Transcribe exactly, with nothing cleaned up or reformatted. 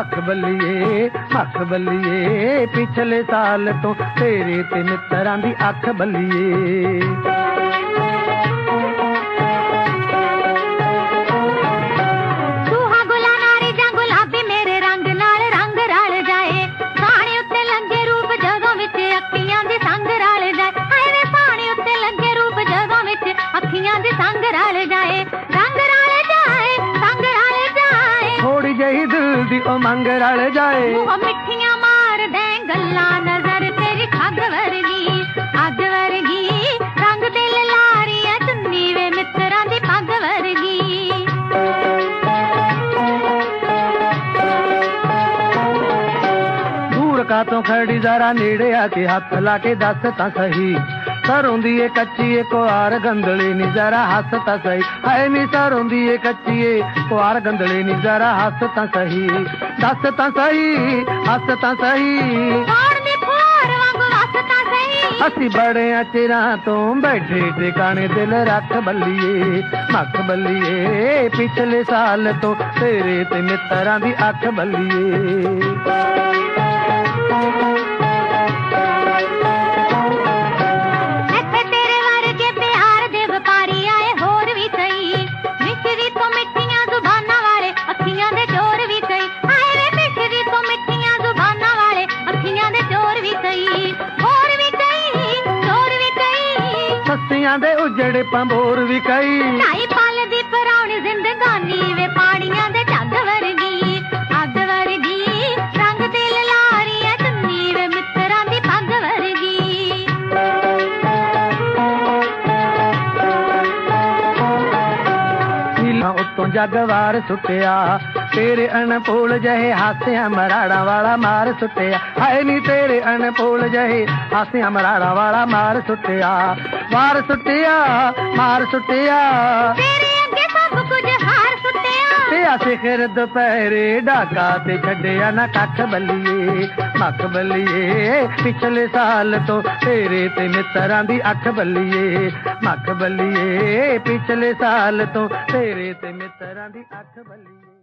मख बल्लिए मख बल्लिए पिछले साल तो तेरे ते मित्रां दी अख बल्लिए। थोड़ी जही दिल दी ओ मंग रल जाए मिठियां मार दे गल्ला नजर तेरी खग वर्गी अग वर्गी रंग दिल लारिया चुन्नी वे मित्रां दी पग वर्गी। दूर का तो खड़ी जरा नेड़े आके हाथ ला के दस ता सही सरोंदी ए कच्ची ए कुआर गंदली नी जरा हस ता सही हाय नी सरोंदी ए कच्ची ए कुआर गंदली नी जरा हस ता सही दस ता सही हस ता सही असी बड़े चिरां तो बैठे ठिकाने दिल रख बल्लिए मख बल्लिए पिछले साल तो तेरे ते मित्रां दी अख बल्लिए। सस्सियां दे उजड़े पंबोर भी कई ढाई पल दी परानी जिंदगानी वे पानियां दे झग वर्गी अग वर्गी रंग दिल लारिया चुन्नी वे मित्रां दी पग वर्गी। नीला उत्तों जगवार सुटिया तेरे अनपोल जहे हासिया मराड़ा वाला मार सुटिया हाय नी तेरे अनपोल जहे हासिया मराड़ा वाला मार सुटिया मार सुटिया मार सुटिया तेरे अगे सब कुछ हार सुटिया ते सिखर दोपहरे डाका ते छड़िया ना कख बल्लिए मख बल्लिए पिछले साल तो तेरे ते मित्रां दी अख बल्लिए मख बल्लिए पिछले साल तो तेरे ते मित्रां दी अख बल्लिए।